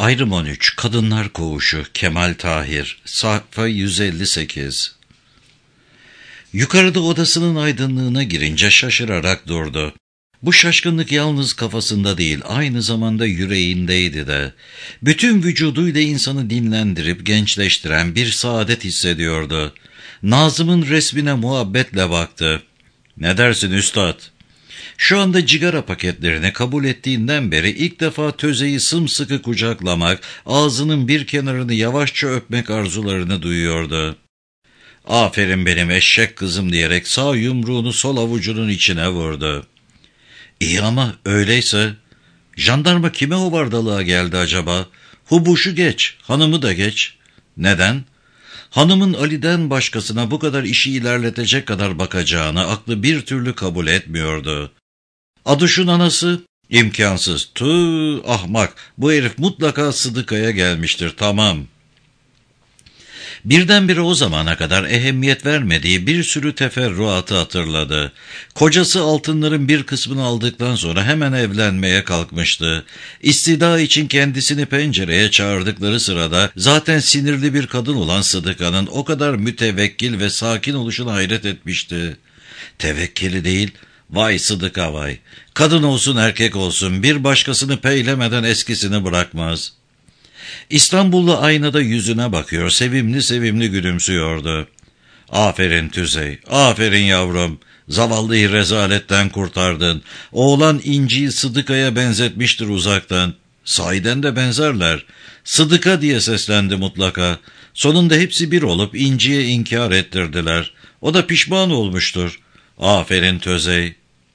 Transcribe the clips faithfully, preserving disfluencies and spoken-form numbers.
Ayrım on üç Kadınlar Koğuşu Kemal Tahir sayfa yüz elli sekiz. Yukarıda odasının aydınlığına girince şaşırarak durdu. Bu şaşkınlık yalnız kafasında değil, aynı zamanda yüreğindeydi de. Bütün vücuduyla insanı dinlendirip gençleştiren bir saadet hissediyordu. Nazım'ın resmine muhabbetle baktı. "Ne dersin üstad?" Şu anda cigara paketlerini kabul ettiğinden beri ilk defa Töze'yi sımsıkı kucaklamak, ağzının bir kenarını yavaşça öpmek arzularını duyuyordu. "Aferin benim eşek kızım" diyerek sağ yumruğunu sol avucunun içine vurdu. "İyi ama öyleyse jandarma kime hovardalığa geldi acaba? Hubuşu geç, hanımı da geç. Neden? Hanımın Ali'den başkasına bu kadar işi ilerletecek kadar bakacağını aklı bir türlü kabul etmiyordu. Aduş'un anası? İmkansız. Tüh, ahmak, bu herif mutlaka Sıdıka'ya gelmiştir, tamam. Birdenbire o zamana kadar ehemmiyet vermediği bir sürü teferruatı hatırladı. Kocası altınların bir kısmını aldıktan sonra hemen evlenmeye kalkmıştı. İstida için kendisini pencereye çağırdıkları sırada zaten sinirli bir kadın olan Sıdıka'nın o kadar mütevekkil ve sakin oluşuna hayret etmişti. Tevekkili değil, vay Sıdıka vay. Kadın olsun erkek olsun bir başkasını peylemeden eskisini bırakmaz. İstanbullu aynada yüzüne bakıyor, sevimli sevimli gülümsüyordu. "Aferin Tüzey, aferin yavrum. Zavallıyı rezaletten kurtardın. Oğlan İnci'yi Sıdıka'ya benzetmiştir uzaktan." Sahiden de benzerler. "Sıdıka" diye seslendi mutlaka. Sonunda hepsi bir olup İnci'ye inkar ettirdiler. O da pişman olmuştur. "Aferin Tüzey."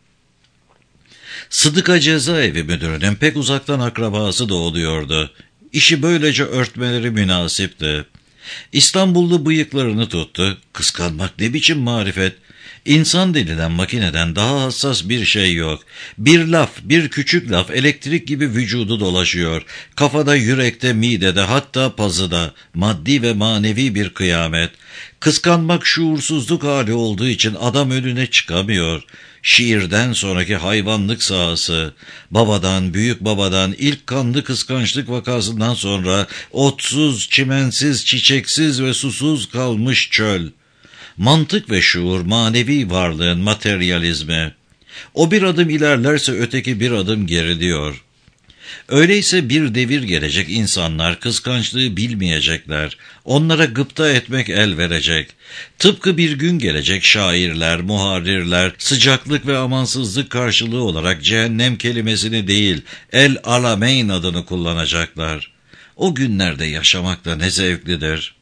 Sıdıka cezaevi müdürünün pek uzaktan akrabası da oluyordu. İşi böylece örtmeleri münasipti. İstanbullu bıyıklarını tuttu. Kıskanmak ne biçim marifet? İnsan denilen makineden daha hassas bir şey yok. Bir laf, bir küçük laf elektrik gibi vücudu dolaşıyor. Kafada, yürekte, midede, hatta pazıda. Maddi ve manevi bir kıyamet. Kıskanmak şuursuzluk hali olduğu için adam önüne çıkamıyor. Şiirden sonraki hayvanlık sahası, babadan, büyük babadan, ilk kanlı kıskançlık vakasından sonra otsuz, çimensiz, çiçeksiz ve susuz kalmış çöl. Mantık ve şuur, manevi varlığın materyalizmi. O bir adım ilerlerse öteki bir adım geriliyor. Öyleyse bir devir gelecek, insanlar kıskançlığı bilmeyecekler. Onlara gıpta etmek el verecek. Tıpkı bir gün gelecek şairler, muharrirler, sıcaklık ve amansızlık karşılığı olarak cehennem kelimesini değil, el alameyn adını kullanacaklar. O günlerde yaşamak da ne zevklidir.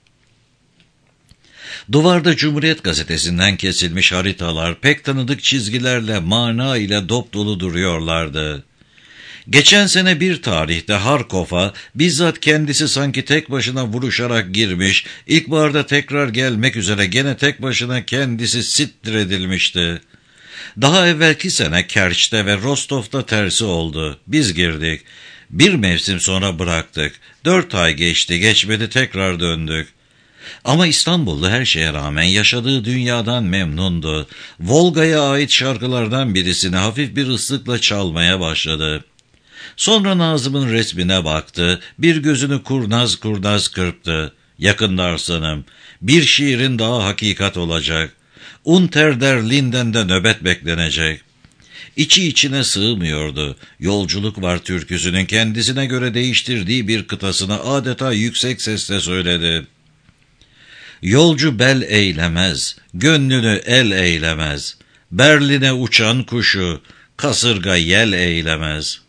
Duvarda Cumhuriyet Gazetesi'nden kesilmiş haritalar pek tanıdık çizgilerle, mana ile dop dolu duruyorlardı. Geçen sene bir tarihte Harkov'a bizzat kendisi sanki tek başına vuruşarak girmiş, ilkbaharda tekrar gelmek üzere gene tek başına kendisi sittir edilmişti. Daha evvelki sene Kerç'te ve Rostov'da tersi oldu. Biz girdik. Bir mevsim sonra bıraktık. Dört ay geçti, geçmedi, tekrar döndük. Ama İstanbullu her şeye rağmen yaşadığı dünyadan memnundu. Volga'ya ait şarkılardan birisini hafif bir ıslıkla çalmaya başladı. Sonra Nazım'ın resmine baktı, bir gözünü kurnaz kurnaz kırptı. "Yakında Arslanım, bir şiirin daha hakikat olacak. Unter der Linden'de nöbet beklenecek." İçi içine sığmıyordu. Yolculuk var türküsünün kendisine göre değiştirdiği bir kıtasını adeta yüksek sesle söyledi. "Yolcu bel eylemez, gönlünü el eylemez. Berlin'e uçan kuşu, kasırga yel eylemez."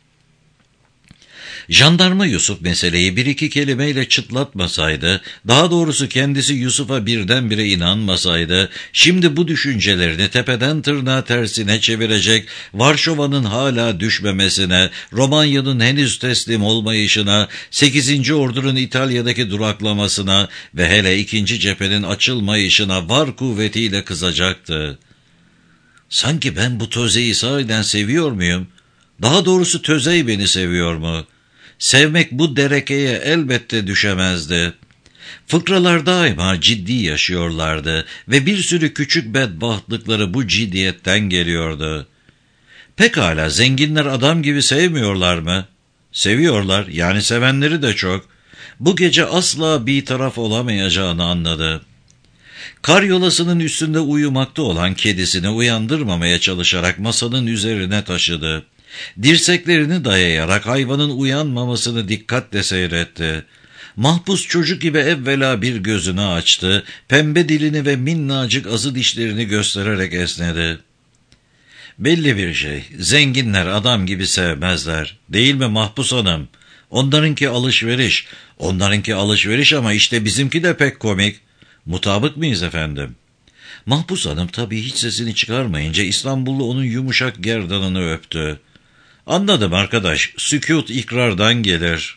Jandarma Yusuf meseleyi bir iki kelimeyle çıtlatmasaydı, daha doğrusu kendisi Yusuf'a birdenbire inanmasaydı, şimdi bu düşüncelerini tepeden tırnağa tersine çevirecek, Varşova'nın hala düşmemesine, Romanya'nın henüz teslim olmayışına, sekizinci Ordu'nun İtalya'daki duraklamasına ve hele ikinci cephenin açılmayışına var kuvvetiyle kızacaktı. Sanki ben bu Töze'yi sahiden seviyor muyum? Daha doğrusu Tözey beni seviyor mu? Sevmek bu derekeye elbette düşemezdi. Fıkralar daima ciddi yaşıyorlardı ve bir sürü küçük bedbahtlıkları bu ciddiyetten geliyordu. Pekala zenginler adam gibi sevmiyorlar mı? Seviyorlar, yani sevenleri de çok. Bu gece asla bir taraf olamayacağını anladı. Karyolasının üstünde uyumakta olan kedisini uyandırmamaya çalışarak masanın üzerine taşıdı. Dirseklerini dayayarak hayvanın uyanmamasını dikkatle seyretti. Mahpus çocuk gibi evvela bir gözünü açtı, pembe dilini ve minnacık azı dişlerini göstererek esnedi. Belli bir şey, zenginler adam gibi sevmezler, değil mi Mahpus Hanım? Onlarınki alışveriş, onlarınki alışveriş ama işte bizimki de pek komik. Mutabık mıyız efendim? Mahpus Hanım tabii hiç sesini çıkarmayınca İstanbullu onun yumuşak gerdanını öptü. Anladım arkadaş, sükût ikrardan gelir.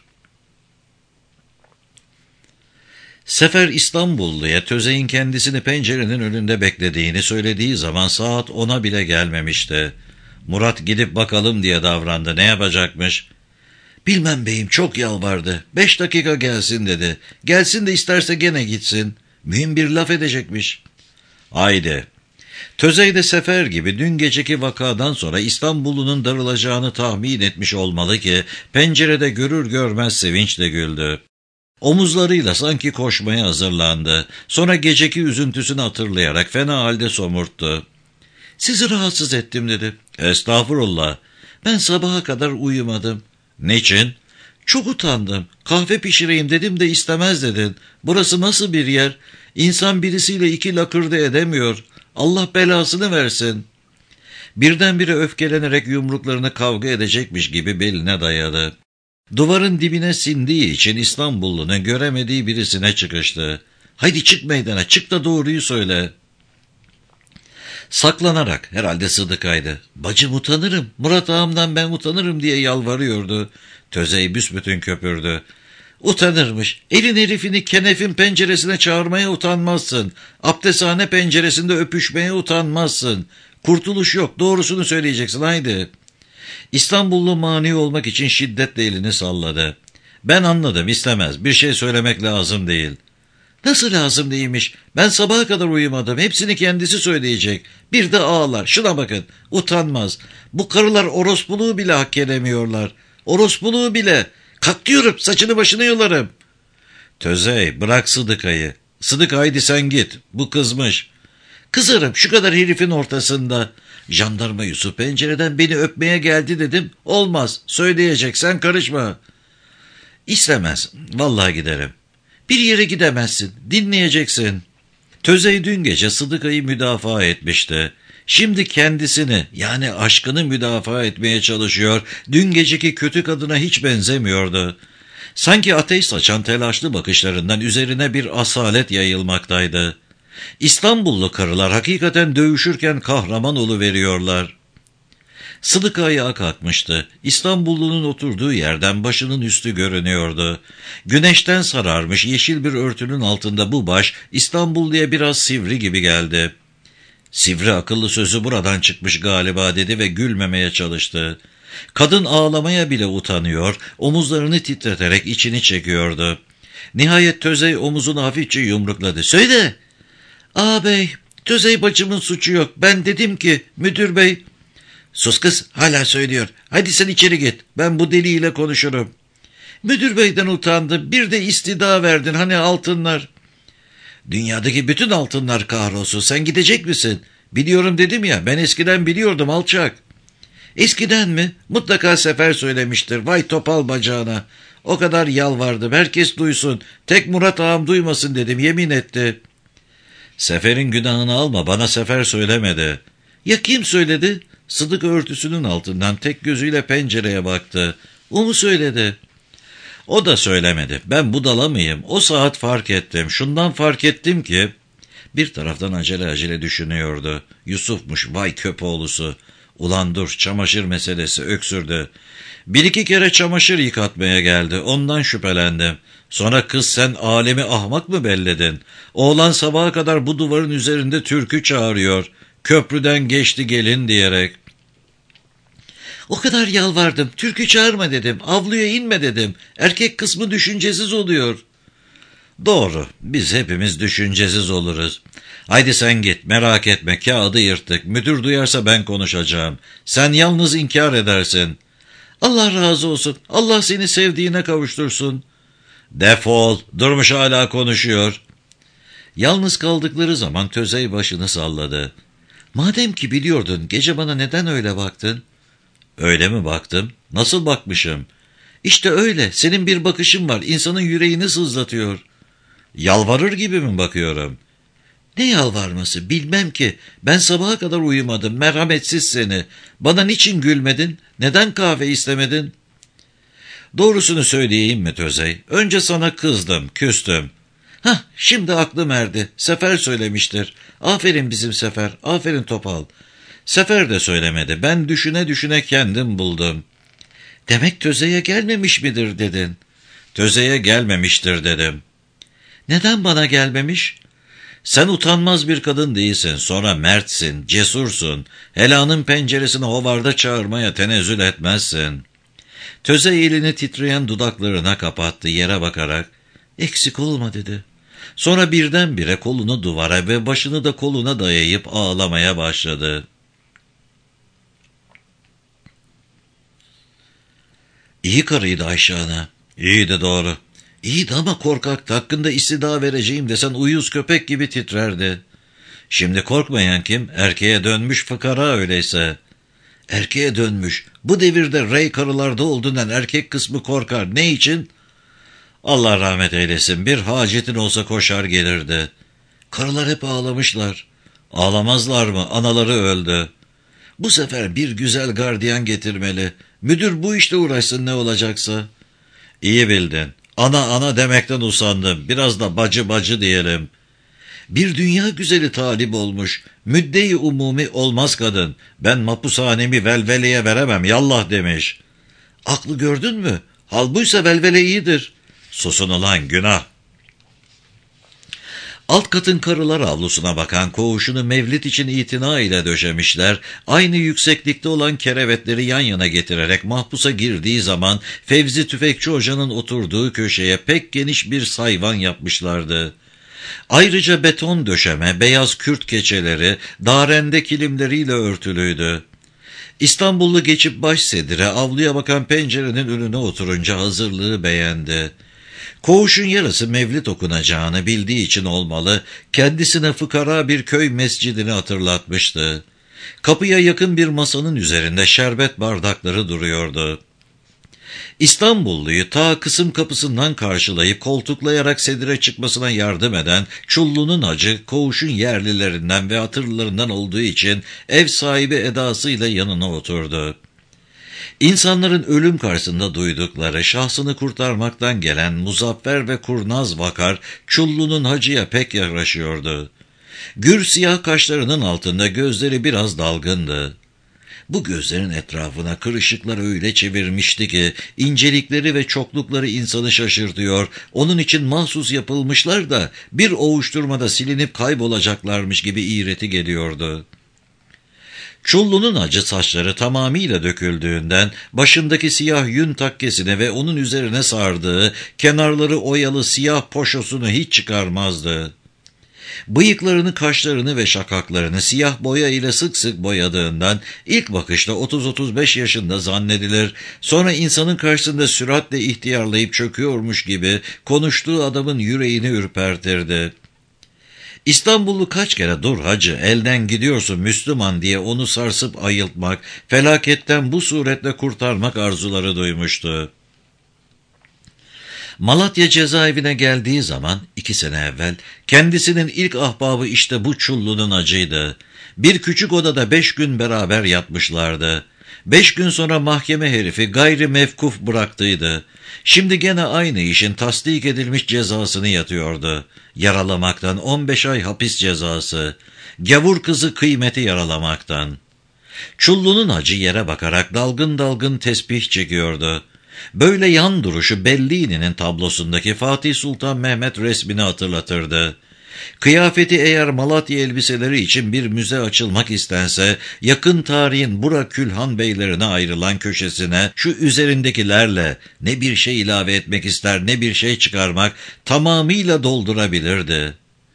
Sefer İstanbulluya Tözey'in kendisini pencerenin önünde beklediğini söylediği zaman saat ona bile gelmemişti. Murat gidip bakalım diye davrandı. Ne yapacakmış? Bilmem beyim, çok yalvardı. Beş dakika gelsin dedi. Gelsin de isterse gene gitsin. Mühim bir laf edecekmiş. Haydi. Tözey de Sefer gibi dün geceki vakadan sonra İstanbullu'nun darılacağını tahmin etmiş olmalı ki pencerede görür görmez sevinçle güldü. Omuzlarıyla sanki koşmaya hazırlandı. Sonra geceki üzüntüsünü hatırlayarak fena halde somurttu. Sizi rahatsız ettim dedi. Estağfurullah. Ben sabaha kadar uyumadım. Niçin? Çok utandım. Kahve pişireyim dedim de istemez dedin. Burası nasıl bir yer? İnsan birisiyle iki lakırdı edemiyor. Allah belasını versin. Birdenbire öfkelenerek yumruklarını kavga edecekmiş gibi beline dayadı. Duvarın dibine sindiği için İstanbullu'nun göremediği birisine çıkıştı. Haydi çık meydana, çık da doğruyu söyle. Saklanarak, herhalde Sıdıkaydı. Bacım utanırım, Murat ağamdan ben utanırım diye yalvarıyordu. Tözey büsbütün köpürdü. Utanırmış, elin herifini kenefin penceresine çağırmaya utanmazsın. Abdesthane penceresinde öpüşmeye utanmazsın. Kurtuluş yok, doğrusunu söyleyeceksin, haydi. İstanbullu mani olmak için şiddetle elini salladı. Ben anladım, istemez, bir şey söylemek lazım değil. Nasıl lazım değilmiş? Ben sabaha kadar uyumadım, hepsini kendisi söyleyecek. Bir de ağlar, şuna bakın, utanmaz. Bu karılar orospuluğu bile hak edemiyorlar. Orospuluğu bile. Kalk diyorum, saçını başını yolarım. Tözey, bırak Sıdıkayı. Sıdık haydi sen git, bu kızmış. Kızarım şu kadar herifin ortasında. Jandarma Yusuf pencereden beni öpmeye geldi dedim. Olmaz, söyleyecek, sen karışma. İstemez, vallahi giderim. Bir yere gidemezsin, dinleyeceksin. Tözey dün gece Sıdıkayı müdafaa etmişti. Şimdi kendisini, yani aşkını müdafaa etmeye çalışıyor. Dün geceki kötü kadına hiç benzemiyordu. Sanki ateş saçan telaşlı bakışlarından üzerine bir asalet yayılmaktaydı. İstanbullu karılar hakikaten dövüşürken kahraman oluveriyorlar. Sıdıka ayağa kalkmıştı. İstanbullunun oturduğu yerden başının üstü görünüyordu. Güneşten sararmış yeşil bir örtünün altında bu baş İstanbulluya biraz sivri gibi geldi. Sivri akıllı sözü buradan çıkmış galiba dedi ve gülmemeye çalıştı. Kadın ağlamaya bile utanıyor, omuzlarını titreterek içini çekiyordu. Nihayet Tözey omuzunu hafifçe yumrukladı. Söyle! Ağabey, Tözey bacımın suçu yok. Ben dedim ki, müdür bey... Sus kız, hala söylüyor. Hadi sen içeri git, ben bu deliyle konuşurum. Müdür beyden utandım, bir de istida verdin, hani altınlar. Dünyadaki bütün altınlar kahrolsun, sen gidecek misin? Biliyorum dedim ya, ben eskiden biliyordum alçak. Eskiden mi? Mutlaka Sefer söylemiştir, vay topal bacağına. O kadar yalvardım, herkes duysun, tek Murat ağam duymasın dedim, yemin etti. Sefer'in günahını alma, bana Sefer söylemedi. Ya kim söyledi? Sıdık örtüsünün altından tek gözüyle pencereye baktı. O mu söyledi? O da söylemedi. Ben budala mıyım? O saat fark ettim. Şundan fark ettim ki... Bir taraftan acele acele düşünüyordu. Yusuf'muş, vay köpoğlusu. Ulan dur, çamaşır meselesi, öksürdü. Bir iki kere çamaşır yıkatmaya geldi. Ondan şüphelendim. Sonra kız sen alemi ahmak mı belledin? Oğlan sabaha kadar bu duvarın üzerinde türkü çağırıyor. Köprüden geçti gelin diyerek. O kadar yalvardım. Türkü çağırma dedim. Avluya inme dedim. Erkek kısmı düşüncesiz oluyor. Doğru. Biz hepimiz düşüncesiz oluruz. Haydi sen git. Merak etme. Kağıdı yırttık. Müdür duyarsa ben konuşacağım. Sen yalnız inkar edersin. Allah razı olsun, Allah seni sevdiğine kavuştursun. Defol, durmuş hala konuşuyor. Yalnız kaldıkları zaman Tözey başını salladı. Madem ki biliyordun, gece bana neden öyle baktın? Öyle mi baktım? Nasıl bakmışım? İşte öyle, senin bir bakışın var, insanın yüreğini sızlatıyor. Yalvarır gibi mi bakıyorum? Ne yalvarması, bilmem ki. Ben sabaha kadar uyumadım, merhametsiz seni. Bana niçin gülmedin, neden kahve istemedin? Doğrusunu söyleyeyim mi Tözey? Önce sana kızdım, küstüm. Hah, şimdi aklım erdi. Sefer söylemiştir. Aferin bizim Sefer, aferin Topal. Sefer de söylemedi. Ben düşüne düşüne kendim buldum. Demek Tözey'e gelmemiş midir dedin? Tözey'e gelmemiştir dedim. Neden bana gelmemiş? Sen utanmaz bir kadın değilsin, sonra mertsin, cesursun. Helanın penceresini hovarda çağırmaya tenezzül etmezsin. Tözey elini titreyen dudaklarına kapattı, yere bakarak. Eksik olma dedi. Sonra birdenbire kolunu duvara ve başını da koluna dayayıp ağlamaya başladı. İyi karıydı Ayşe ana. İyiydi doğru. İyiydi ama korkaktı. Hakkında istida vereceğim desen uyuz köpek gibi titrerdi. Şimdi korkmayan kim? Erkeğe dönmüş fıkara öyleyse. Erkeğe dönmüş. Bu devirde rey karılarda olduğundan erkek kısmı korkar. Ne için? Allah rahmet eylesin. Bir hacetin olsa koşar gelirdi. Karılar hep ağlamışlar. Ağlamazlar mı? Anaları öldü. Bu sefer bir güzel gardiyan getirmeli. Müdür bu işte uğraşsın ne olacaksa. İyi bildin. Ana ana demekten usandım. Biraz da bacı bacı diyelim. Bir dünya güzeli talip olmuş. Müdde-i umumi olmaz kadın. Ben mapushanemi velveleye veremem yallah demiş. Aklı gördün mü? Hal buysa velvele iyidir. Susun ulan günah. Alt katın karılar avlusuna bakan koğuşunu mevlit için itina ile döşemişler, aynı yükseklikte olan kerevetleri yan yana getirerek mahpusa girdiği zaman Fevzi Tüfekçi Hoca'nın oturduğu köşeye pek geniş bir sayvan yapmışlardı. Ayrıca beton döşeme, beyaz kürt keçeleri, darende kilimleriyle örtülüydü. İstanbullu geçip baş sedire avluya bakan pencerenin önüne oturunca hazırlığı beğendi. Koğuşun yarısı mevlid okunacağını bildiği için olmalı, kendisine fıkara bir köy mescidini hatırlatmıştı. Kapıya yakın bir masanın üzerinde şerbet bardakları duruyordu. İstanbulluyu ta kısım kapısından karşılayıp koltuklayarak sedire çıkmasına yardım eden Çullu'nun hacı koğuşun yerlilerinden ve hatırlılarından olduğu için ev sahibi edasıyla yanına oturdu. İnsanların ölüm karşısında duydukları, şahsını kurtarmaktan gelen muzaffer ve kurnaz vakar Çullu'nun hacıya pek yaraşıyordu. Gür siyah kaşlarının altında gözleri biraz dalgındı. Bu gözlerin etrafına kırışıklar öyle çevirmişti ki incelikleri ve çoklukları insanı şaşırtıyor, onun için mahsus yapılmışlar da bir ovuşturmada silinip kaybolacaklarmış gibi iğreti geliyordu. Çullu'nun acı saçları tamamıyla döküldüğünden başındaki siyah yün takkesine ve onun üzerine sardığı kenarları oyalı siyah poşosunu hiç çıkarmazdı. Bıyıklarını, kaşlarını ve şakaklarını siyah boya ile sık sık boyadığından ilk bakışta otuz otuz beş yaşında zannedilir, sonra insanın karşısında süratle ihtiyarlayıp çöküyormuş gibi konuştuğu adamın yüreğini ürpertirdi. İstanbullu kaç kere dur hacı, elden gidiyorsun Müslüman diye onu sarsıp ayıltmak, felaketten bu suretle kurtarmak arzuları duymuştu. Malatya cezaevine geldiği zaman iki sene evvel kendisinin ilk ahbabı işte bu Çullu'nun hacıydı. Bir küçük odada beş gün beraber yatmışlardı. Beş gün sonra mahkeme herifi gayri mevkuf bıraktıydı. Şimdi gene aynı işin tasdik edilmiş cezasını yatıyordu. Yaralamaktan on beş ay hapis cezası. Gavur kızı kıymeti yaralamaktan. Çullu'nun hacı yere bakarak dalgın dalgın tesbih çekiyordu. Böyle yan duruşu Bellini'nin tablosundaki Fatih Sultan Mehmet resmini hatırlatırdı. Kıyafeti eğer Malatya elbiseleri için bir müze açılmak istense, yakın tarihin Bura Külhan Beylerine ayrılan köşesine şu üzerindekilerle ne bir şey ilave etmek ister ne bir şey çıkarmak tamamıyla doldurabilirdi.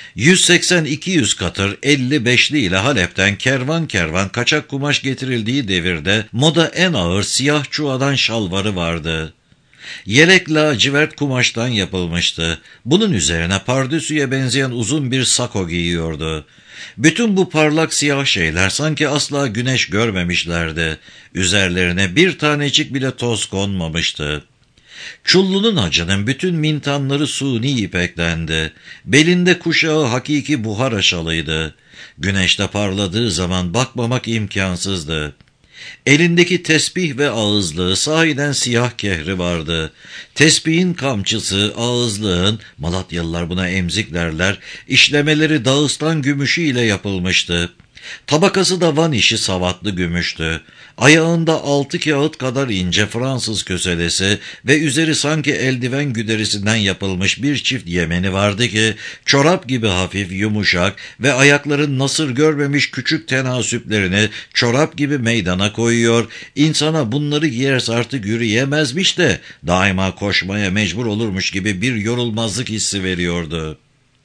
yüz seksen iki yüz katır elli beşli ile Halep'ten kervan kervan kaçak kumaş getirildiği devirde moda en ağır siyah çuvadan şalvarı vardı. Yelek lacivert kumaştan yapılmıştı. Bunun üzerine pardösüye benzeyen uzun bir sako giyiyordu. Bütün bu parlak siyah şeyler sanki asla güneş görmemişlerdi. Üzerlerine bir tanecik bile toz konmamıştı. Çullu'nun hacının bütün mintanları suni ipeklendi. Belinde kuşağı hakiki buhar aşalıydı. Güneşte parladığı zaman bakmamak imkansızdı. Elindeki tesbih ve ağızlığı sahiden siyah kehri vardı. Tesbihin kamçısı, ağızlığın, Malatyalılar buna emzik derler, işlemeleri Dağıstan gümüşü ile yapılmıştı. Tabakası da Van işi savatlı gümüştü. Ayağında altı kağıt kadar ince Fransız köselesi ve üzeri sanki eldiven güderisinden yapılmış bir çift yemeni vardı ki, çorap gibi hafif, yumuşak ve ayakların nasır görmemiş küçük tenasüplerini çorap gibi meydana koyuyor, insana bunları giyerse artık yürüyemezmiş de daima koşmaya mecbur olurmuş gibi bir yorulmazlık hissi veriyordu.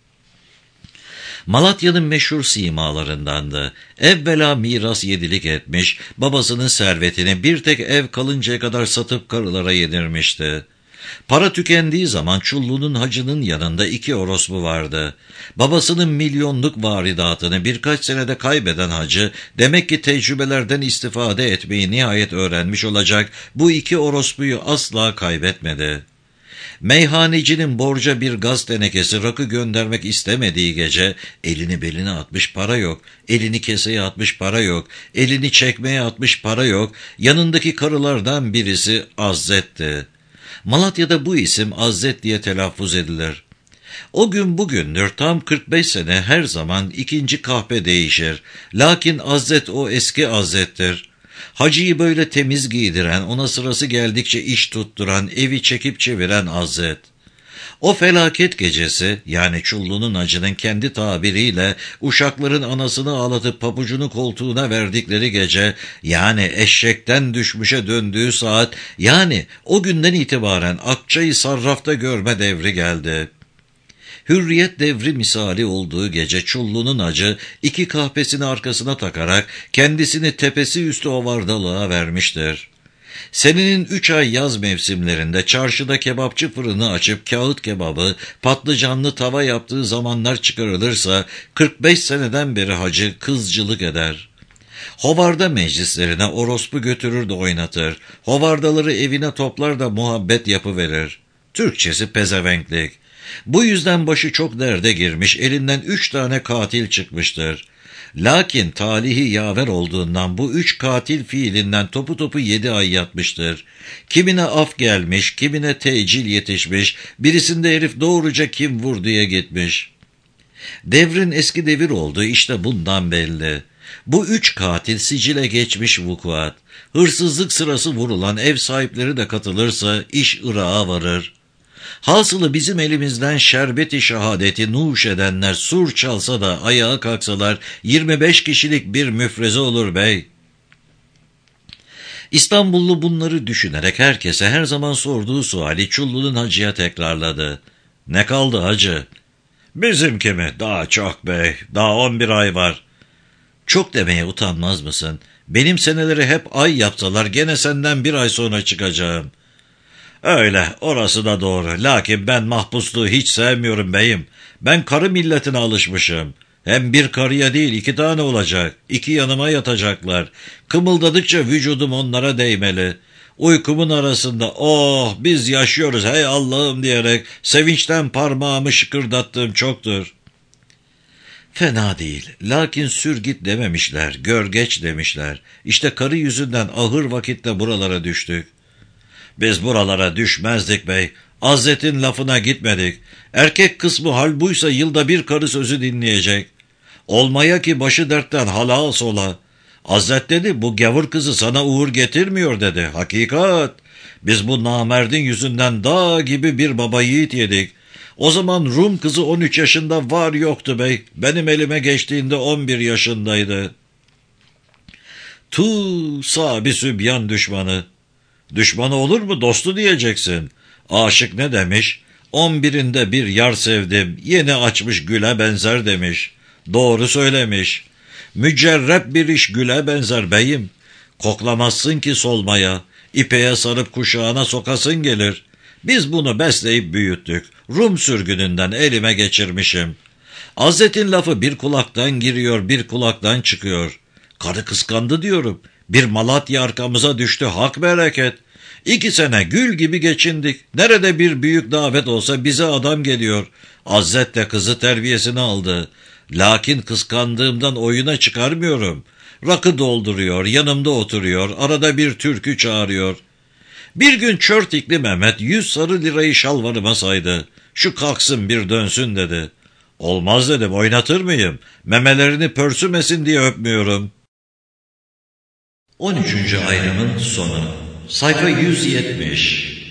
Malatya'nın meşhur simalarındandı. Evvela miras yedilik etmiş, babasının servetini bir tek ev kalıncaya kadar satıp karılara yedirmişti. Para tükendiği zaman Çullu'nun hacının yanında iki orospu vardı. Babasının milyonluk varidatını birkaç senede kaybeden hacı, demek ki tecrübelerden istifade etmeyi nihayet öğrenmiş olacak, bu iki orospuyu asla kaybetmedi. Meyhanecinin borca bir gaz tenekesi rakı göndermek istemediği gece elini beline atmış para yok, elini keseye atmış para yok, elini çekmeye atmış para yok, yanındaki karılardan birisi Azzet'ti. Malatya'da bu isim Azzet diye telaffuz edilir. O gün bugündür tam kırk beş sene her zaman ikinci kahpe değişir. Lakin Azzet o eski Azzet'tir. Hacıyı böyle temiz giydiren, ona sırası geldikçe iş tutturan, evi çekip çeviren Azzet. O felaket gecesi, yani Çullu'nun hacının kendi tabiriyle uşakların anasını ağlatıp pabucunu koltuğuna verdikleri gece, yani eşekten düşmüşe döndüğü saat, yani o günden itibaren Akçay'ı sarrafta görme devri geldi. Hürriyet devri misali olduğu gece Çullu'nun hacı iki kahpesini arkasına takarak kendisini tepesi üstü ovardalığa vermiştir. Senenin üç ay yaz mevsimlerinde çarşıda kebapçı fırını açıp kağıt kebabı, patlıcanlı tava yaptığı zamanlar çıkarılırsa kırk beş seneden beri hacı kızcılık eder. Hovarda meclislerine orospu götürür de oynatır, hovardaları evine toplar da muhabbet yapıverir. Türkçesi pezevenklik. Bu yüzden başı çok derde girmiş, elinden üç tane katil çıkmıştır. Lakin talihi yaver olduğundan bu üç katil fiilinden topu topu yedi ay yatmıştır. Kimine af gelmiş, kimine tecil yetişmiş, birisinde herif doğruca kim vur diye gitmiş. Devrin eski devir olduğu işte bundan belli. Bu üç katil sicile geçmiş vukuat. Hırsızlık sırası vurulan ev sahipleri de katılırsa iş Irak'a varır. Hasılı bizim elimizden şerbeti şehadeti nuş edenler sur çalsa da ayağa kalksalar yirmi beş kişilik bir müfreze olur bey. İstanbullu bunları düşünerek herkese her zaman sorduğu suali Çullu'nun hacıya tekrarladı. Ne kaldı hacı? Bizimki mi? Daha çok bey. Daha on bir ay var. Çok demeye utanmaz mısın? Benim seneleri hep ay yapsalar gene senden bir ay sonra çıkacağım. Öyle, orası da doğru. Lakin ben mahpusluğu hiç sevmiyorum beyim. Ben karı milletine alışmışım. Hem bir karıya değil iki tane olacak. İki yanıma yatacaklar. Kımıldadıkça vücudum onlara değmeli. Uykumun arasında oh biz yaşıyoruz hey Allah'ım diyerek sevinçten parmağımı şıkırdattığım çoktur. Fena değil. Lakin sür git dememişler, gör geç demişler. İşte karı yüzünden ahır vakitte buralara düştük. Biz buralara düşmezdik bey. Azzet'in lafına gitmedik. Erkek kısmı hal buysa yılda bir karı sözü dinleyecek. Olmaya ki başı dertten hala sola. Azzet dedi bu gavur kızı sana uğur getirmiyor dedi. Hakikat. Biz bu namerdin yüzünden dağ gibi bir baba yiğit yedik. O zaman Rum kızı on üç yaşında var yoktu bey. Benim elime geçtiğinde on bir yaşındaydı. Tu sahibi sübyan düşmanı. Düşmanı olur mu dostu diyeceksin. Aşık ne demiş? On birinde bir yar sevdim, yeni açmış güle benzer demiş. Doğru söylemiş. Mücerrep bir iş güle benzer beyim. Koklamazsın ki solmaya, ipeğe sarıp kuşağına sokasın gelir. Biz bunu besleyip büyüttük. Rum sürgününden elime geçirmişim. Azzet'in lafı bir kulaktan giriyor, bir kulaktan çıkıyor. Karı kıskandı diyorum. Bir Malatya arkamıza düştü, hak bereket. İki sene gül gibi geçindik. Nerede bir büyük davet olsa bize adam geliyor. Azzet de kızı terbiyesini aldı. Lakin kıskandığımdan oyuna çıkarmıyorum. Rakı dolduruyor, yanımda oturuyor, arada bir türkü çağırıyor. Bir gün çörtikli Mehmet yüz sarı lirayı şalvarıma saydı. Şu kalksın bir dönsün dedi. Olmaz dedim, oynatır mıyım? Memelerini pörsümesin diye öpmüyorum. on üçüncü ayrımın sonu. Sayfa yüz yetmiş.